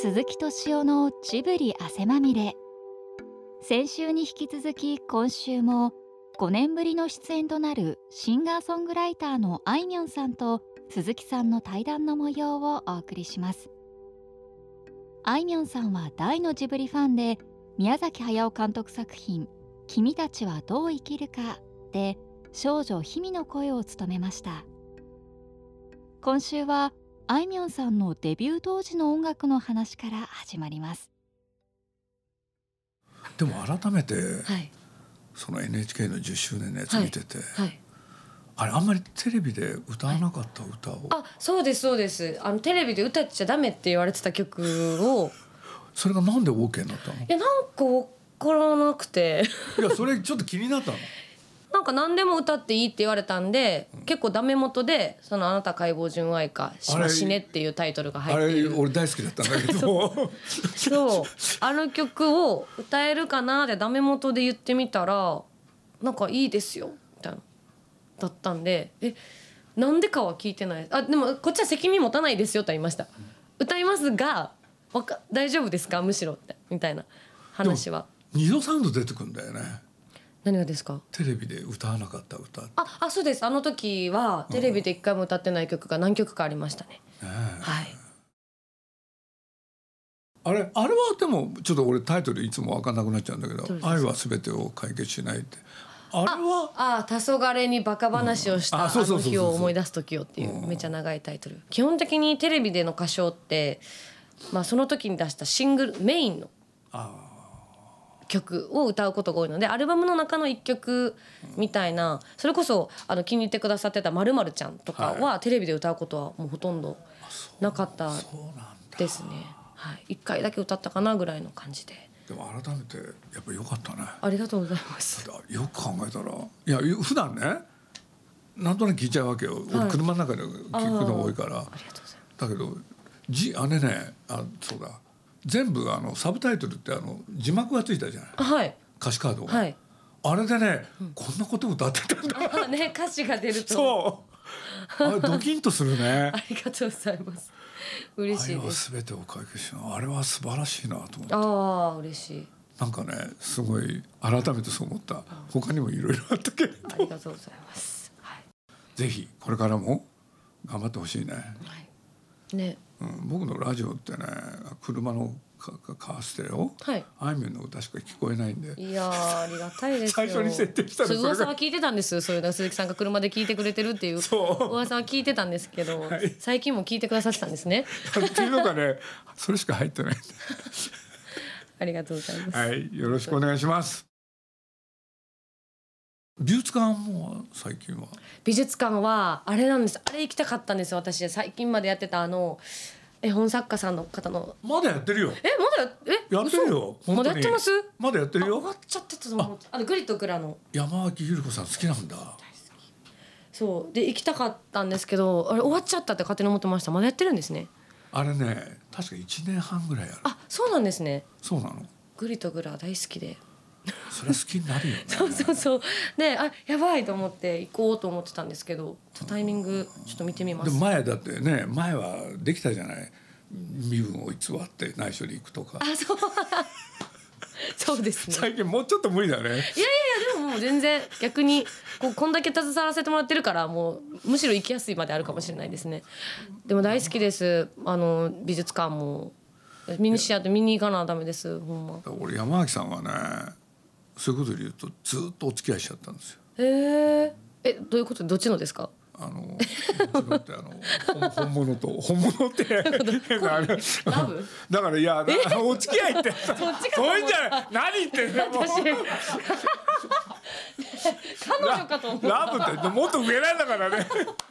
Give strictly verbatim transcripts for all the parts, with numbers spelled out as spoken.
鈴木敏夫のジブリ汗まみれ。先週に引き続き今週もごねんぶりの出演となるシンガーソングライターのあいみょんさんと鈴木さんの対談の模様をお送りします。あいみょんさんは大のジブリファンで、宮崎駿監督作品「君たちはどう生きるか」で少女ヒミの声を務めました。今週はあいみょんさんのデビュー当時の音楽の話から始まります。 でも改めて、 はい、 その エヌエイチケー のじゅっしゅうねんのやつ見てて、 はいはい、 あれあんまりテレビで歌わなかった歌を、はい、 あ、そうですそうです。あのテレビで歌っちゃダメって言われてた曲をそれがなんで OK になったの？ いや、なんか分からなくていや、それちょっと気になったのなんか何でも歌っていいって言われたんで、うん、結構ダメ元でそのあなた解剖純愛かしましねっていうタイトルが入っている。 あれ俺大好きだったんだけどそうあの曲を歌えるかなってダメ元で言ってみたら、なんかいいですよみたいなだったんで、えなんでかは聞いてない。あ、でもこっちは責任持たないですよとは言いました、うん、歌いますがわか大丈夫ですかむしろってみたいな話は。 二度三度出てくるんだよね。 何がですか？ テレビで歌わなかった歌。 ああ、そうです。あの時はテレビで一回も歌ってない曲が何曲かありましたね、 うん、 はい。 あれあれはでもちょっと俺タイトルいつも分かんなくなっちゃうんだけど、愛は全てを解決しないって、あれはああ、黄昏にバカ話をした、うん、あの日を思い出す時よっていうめっちゃ長いタイトル。基本的にテレビでの歌唱って、まあ、その時に出したシングルメインの曲を歌うことが多いので、アルバムの中の一曲みたいな、うん、それこそあの気に入ってくださってたまるまるちゃんとかはテレビで歌うことはもうほとんどなかったですね、はい、いっかいだけ歌ったかなぐらいの感じで。 でも改めてやっぱ良かったね。 ありがとうございます。 よく考えたら、いや普段ねなんとなく聞いちゃうわけよ、はい、俺車の中で聞くの多いから。ありがとうございます。だけどじあれね、あ、そうだ、全部あのサブタイトルってあの字幕がついたじゃない、はい、歌詞カードが、はい、あれでね、うん、こんなこと歌ってたんだあ、ね、歌詞が出るとそうあれドキンとするねありがとうございます。嬉しいです。 愛は全てを解決しない、あれは素晴らしいなと思って。 ああ、嬉しい。 なんかね、すごい改めてそう思った。他にもいろいろあったけれど、 ありがとうございます、はい、 ぜひこれからも頑張ってほしいね、 はいね、 うん、僕のラジオってね、車のカーステレオ、はい、あいみょんの歌しか聞こえないんで。 いやありがたいですよ。 最初に設定したらそれ噂は聞いてたんです。それだ、鈴木さんが車で聞いてくれてるっていう噂は聞いてたんですけど、はい、最近も聞いてくださってたんですねっていうのがね、それしか入ってないんでありがとうございます、 はい、よろしくお願いします。美術館も最近は美術館はあれなんです。あれ行きたかったんですよ。私最近までやってたあの絵本作家さんの方の。 まだやってるよ。 え、まだえやってるよ。 まだやってます？ まだやってるよ。 終わっちゃってたと思う。あのグリとグラの山脇ゆり子さん好きなんだ。大好き。 そうで行きたかったんですけど、あれ終わっちゃったって勝手に思ってました。まだやってるんですね。 あれね、確かいちねんはんぐらいある。 あ、そうなんですね。 そうなの。 グリとグラ大好きでそれは好きになるよねそうそうそうで、あ、やばいと思って行こうと思ってたんですけど、タイミングちょっと見てみます。 でも前だってね、前はできたじゃない、身分を偽って内緒に行くとか。 あ、そうそうですね。 最近もうちょっと無理だね。いやいやいや、でももう全然逆にこうこんだけ携わらせてもらってるから、もうむしろ行きやすいまであるかもしれないですね。でも大好きです。あの美術館もミニシアター見に行かなダメです。ほんま。 俺山脇さんはね、そういうことで言うとずっとお付き合いしちゃったんですよ。 へえ。え、どういうこと？どっちのですか？ あのどっちのってあの本物と本物ってラブだから、いやお付き合いってそういうんじゃない、何言ってんの私彼女かと思った。 ラブってもっと上なんだからね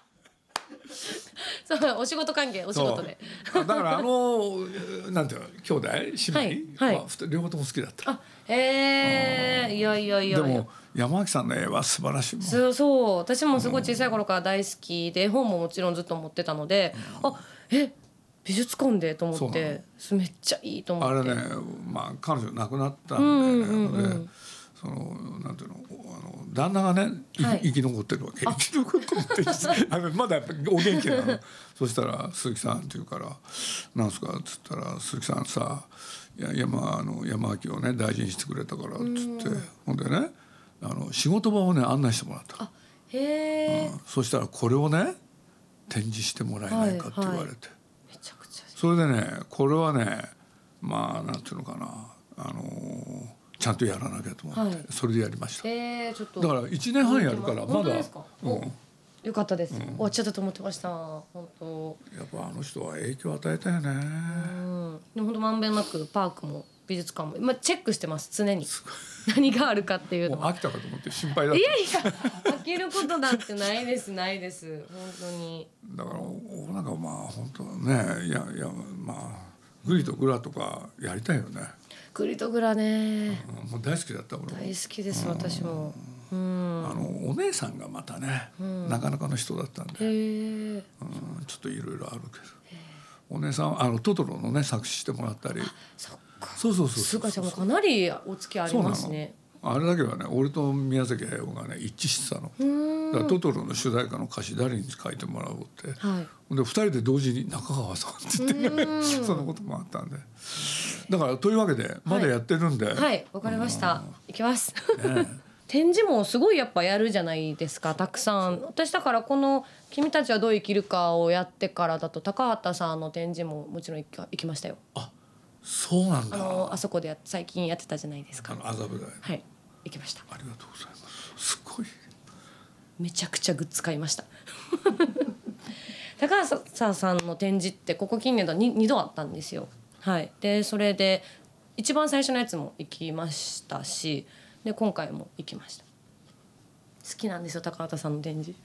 そう、お仕事関係、お仕事で。 だからあのなんていうの、兄弟姉妹、はいはい、両方とも好きだった。 あ、へえ、いやいやいや。 でも山脇さんの絵は素晴らしいもん。 そうそう、私もすごい小さい頃から大好きで、本ももちろんずっと持ってたので、うん、あ、え、美術館でと思って、めっちゃいいと思って。 あれね、まあ彼女亡くなったんで、ね、うんうんうん、 そのなんていうのあの旦那がね、はい、生き残ってるわけ。生き残ってるってあのまだやっぱお元気なの。そしたら鈴木さんって言うからなんすかっつったら鈴木さんさいや山あの山脇をね大事にしてくれたからっつってほんでねあの仕事場をね案内してもらった。 あへえ、 うん。そしたらこれをね展示してもらえないかって言われて、はいはい、 めちゃくちゃそれでねこれはねまあなんていうのかなあのー、ちゃんとやらなきゃと思って、はい、それでやりました。 えー、ちょっとだからいちねんはんやるからまだ、 うん、よかったです、うん、終わっちゃったと思ってました。本当やっぱあの人は影響を与えたよね。うん、 でも本当まんべんなくパークも美術館も、まあ、チェックしてます常に何があるかっていうのもう飽きたかと思って心配だった。 いやいや飽きることなんてないですないです本当に。 だからなんかまあ本当ねいやいやまあグリとグラとかやりたいよね。 グリとグラね、 うん、もう大好きだった俺も大好きです、うん、私も、 うん、あのお姉さんがまたね、うん、なかなかの人だったんで、へー、うん、ちょっといろいろあるけどお姉さんあのトトロのね作詞してもらったり。 そっかそうそうそうそうそうそうかなりお付き合いありますね。 あれだけはね俺と宮崎駿がね一致してたの。だからトトロの主題歌の歌詞誰に書いてもらおうって、はい、でふたりで同時に中川さんって言ってねそんなこともあったんでだからというわけでまだやってるんで、 はい、はい、わかりました、行きます、ね、展示もすごいやっぱやるじゃないですかたくさん。私だからこの「君たちはどう生きるか」をやってからだと高畑さんの展示ももちろん行きましたよ。 あそうなんだ。 あのあそこでや最近やってたじゃないですか。 あの麻布台。 はい行きました。 ありがとうございます。すごいめちゃくちゃグッズ買いました高畑さんの展示ってここ近年では 2, にどあったんですよ。はい、でそれで一番最初のやつも行きましたしで今回も行きました。好きなんですよ高畑さんの展示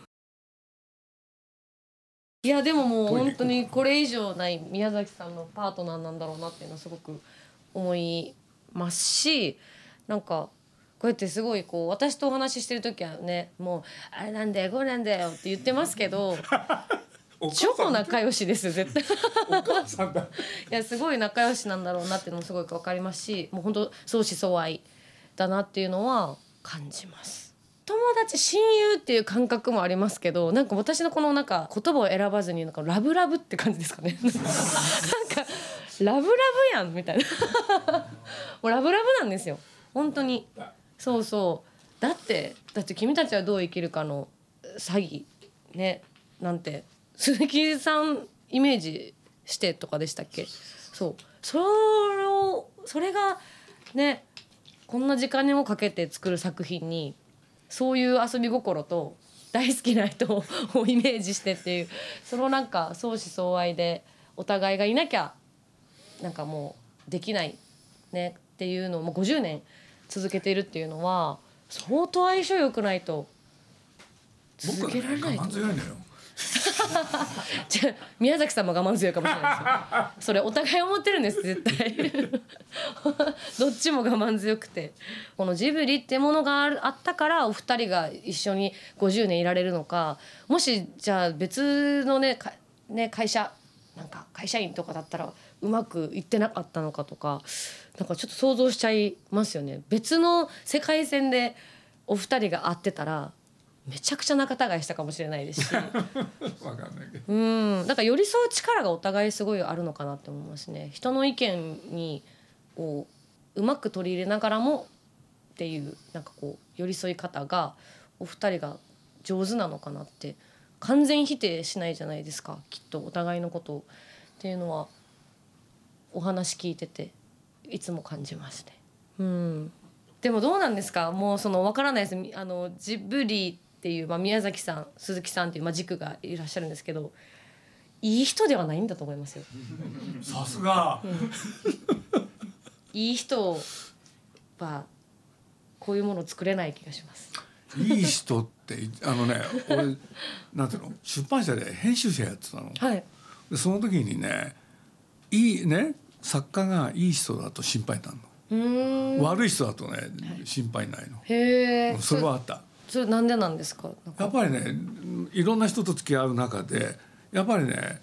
いやでももう本当にこれ以上ない宮崎さんのパートナーなんだろうなっていうのはすごく思いますしなんかこうやってすごいこう私とお話ししてる時はねもうあれなんだよこれなんだよって言ってますけど超仲良しです絶対お母さんだいやすごい仲良しなんだろうなっていうのもすごい分かりますしもう本当相思相愛だなっていうのは感じます。友達親友っていう感覚もありますけどなんか私のこのなんか言葉を選ばずになんかラブラブって感じですかねなんかラブラブやんみたいなもうラブラブなんですよ本当に。そうそうだってだって君たちはどう生きるかの詐欺ねなんて鈴木さんイメージしてとかでしたっけ。そうそれをそれがねこんな時間にもかけて作る作品にそういう遊び心と大好きな人をイメージしてっていうそのなんか相思相愛でお互いがいなきゃなんかもうできないねっていうのをもうごじゅうねん続けているっていうのは相当相性良くないと続けられないと思う。僕はね我慢強いのよじゃ宮崎さんも我慢強いかもしれないですよそれお互い思ってるんです絶対どっちも我慢強くてこのジブリってものがあったからお二人が一緒にごじゅうねんいられるのかもしじゃあ別の ね, かね会社なんか会社員とかだったらうまくいってなかったのかとかなんかちょっと想像しちゃいますよね。別の世界線でお二人が会ってたらめちゃくちゃ仲違いしたかもしれないですしわかんないけどうんだから寄り添う力がお互いすごいあるのかなって思いますね。人の意見にこううまく取り入れながらもっていうなんかこう寄り添い方がお二人が上手なのかなって完全否定しないじゃないですかきっとお互いのことをっていうのはお話聞いてていつも感じますね。うんでもどうなんですかもうその分からないですあのジブリっていう、まあ、宮崎さん鈴木さんっていう、まあ、軸がいらっしゃるんですけどいい人ではないんだと思いますよ。 さすが、うん、 いい人はこういうものを作れない気がします。 いい人ってあのね俺なんていうの出版社で編集者やってたの、 はい、 でその時にねいいね作家がいい人だと心配になるの。うーん悪い人だとね、はい、心配ないの。 へーそれはあった。 それなんでなんですか。なんかやっぱりねいろんな人と付き合う中でやっぱりね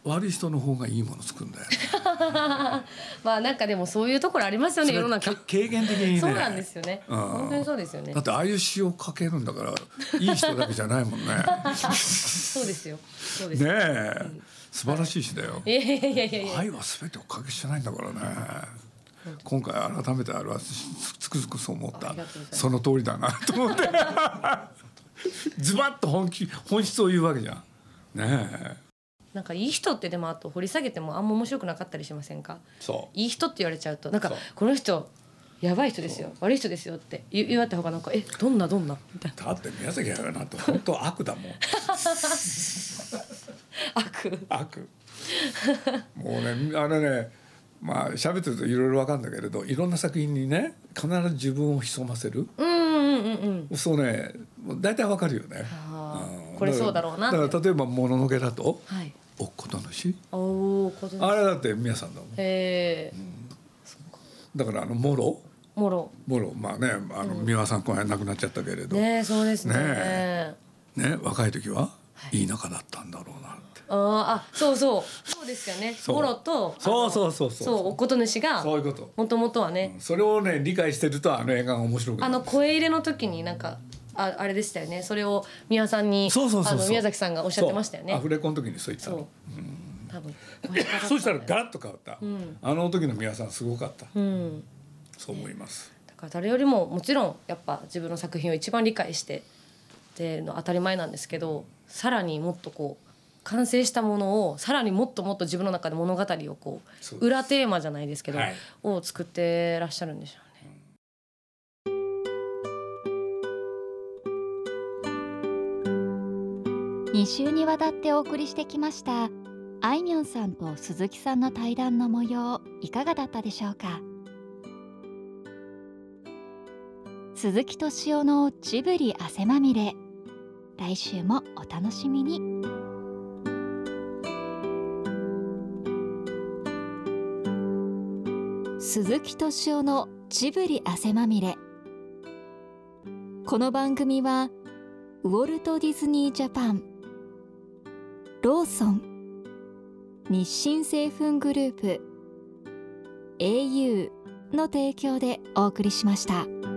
悪い人の方がいいもの作るんだよ、ね、 まあなんかでもそういうところありますよね世の中。 軽減的にね。 そうなんですよね、うん、本当にそうですよね。 だってああいう詩を書けるんだからいい人だけじゃないもんねそうですよそうですねえ、うん、素晴らしい詩だよ。 いやいやいやいやいや、 愛は全てを書けしてないんだからね。今回改めてあれはつくづくそう思った。その通りだなと思ってズバッと 本, 気本質を言うわけじゃんねえ。 なんかいい人ってでもあと掘り下げてもあんま面白くなかったりしませんか。 そういい人って言われちゃうとなんかこの人やばい人ですよ悪い人ですよって言われた方がなんかえどんなどんなみたいな。 だって宮崎駿なんて本当悪だもん悪悪もうねあれねまあ喋ってるといろいろ分かるんだけれどいろんな作品にね必ず自分を潜ませる、 うんうんうんうん、 そうね大体分かるよね。 これそうだろうなって。 だから例えばもののけだと、 はい、 おっこと主おことあれだって宮さんだもん。 へー、 うん、だからあのモロモロモロまあねあの、うん、三輪さんこの間亡くなっちゃったけれどねそうですねねね若い時は、はい、いい仲だったんだろうなって。 ああそうそうそうですよね。モロとそうそうそうそうそうおこと主がそういうこともともとはね、 うん、それをね理解してるとあの映画が面白くなる。 あの声入れの時になんかあ, あれでしたよね。それを宮さんにそうそうそうそうあの宮崎さんがおっしゃってましたよね。 アフレコの時にそう言ったの。 そう、うん、多分そうしたらガラッと変わった、 うん、 あの時の宮さんすごかった、 うん、 そう思います。 だから誰よりももちろんやっぱ自分の作品を一番理解してっての当たり前なんですけどさらにもっとこう完成したものをさらにもっともっと自分の中で物語をこう裏テーマじゃないですけど、はい、を作ってらっしゃるんでしょうね。 に週にわたってお送りしてきましたあいみょんさんと鈴木さんの対談の模様いかがだったでしょうか。鈴木敏夫のジブリ汗まみれ、来週もお楽しみに。鈴木敏夫のジブリ汗まみれ。この番組はウォルト・ディズニー・ジャパン、ローソン、日清製粉グループ、エーユー の提供でお送りしました。